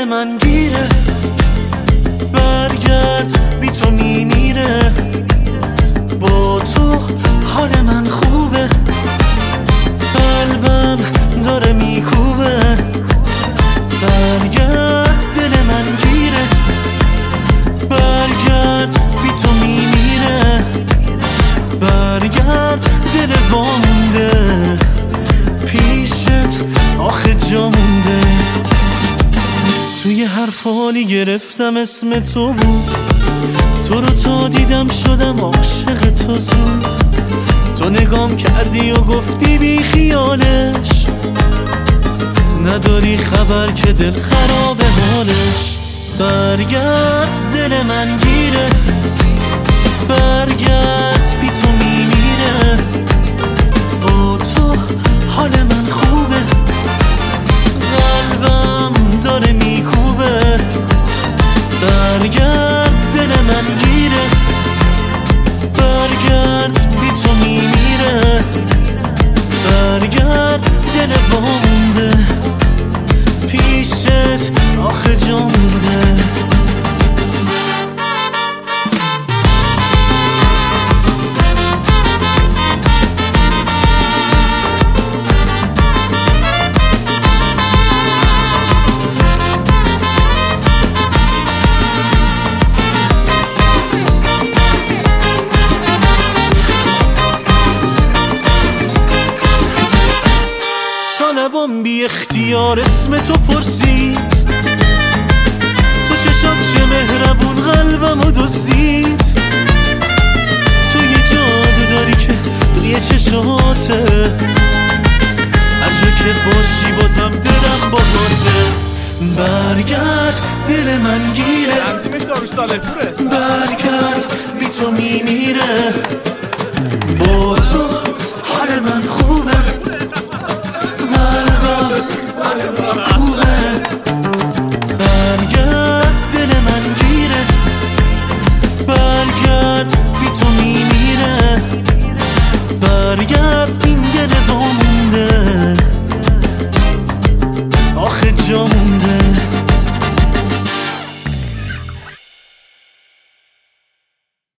من گیره، برگرد بی تو میمیره. با تو حال من خوبه، قلبم داره میکوبه. برگرد دل من گیره، برگرد بی تو میمیره. برگرد دل وامونده، پیشت آخه جا مونده. توی هر فالی گرفتم اسم تو بود، تو رو تا دیدم شدم عاشق تو زود. تو نگام کردی و گفتی بی خیالش، نداری خبر که دل خراب حالش. برگرد دل من گیره، برگرد بی تو میمیره. با تو حال من خوبه، قلبم داره میکوبه. برگرد دل من گیره، برگرد بی تو میمیره. برگرد دل وامونده، پیشت آخه جا مونده. لبام بی اختیار اسم تو پرسید، تو چشات چه مهربون قلبمو دزدید. تو یه جادو داری که توی چشاته، هر جا که باشی بازم دلم باهاته. برگرد دل من گیره، برگرد بی تو میمیره.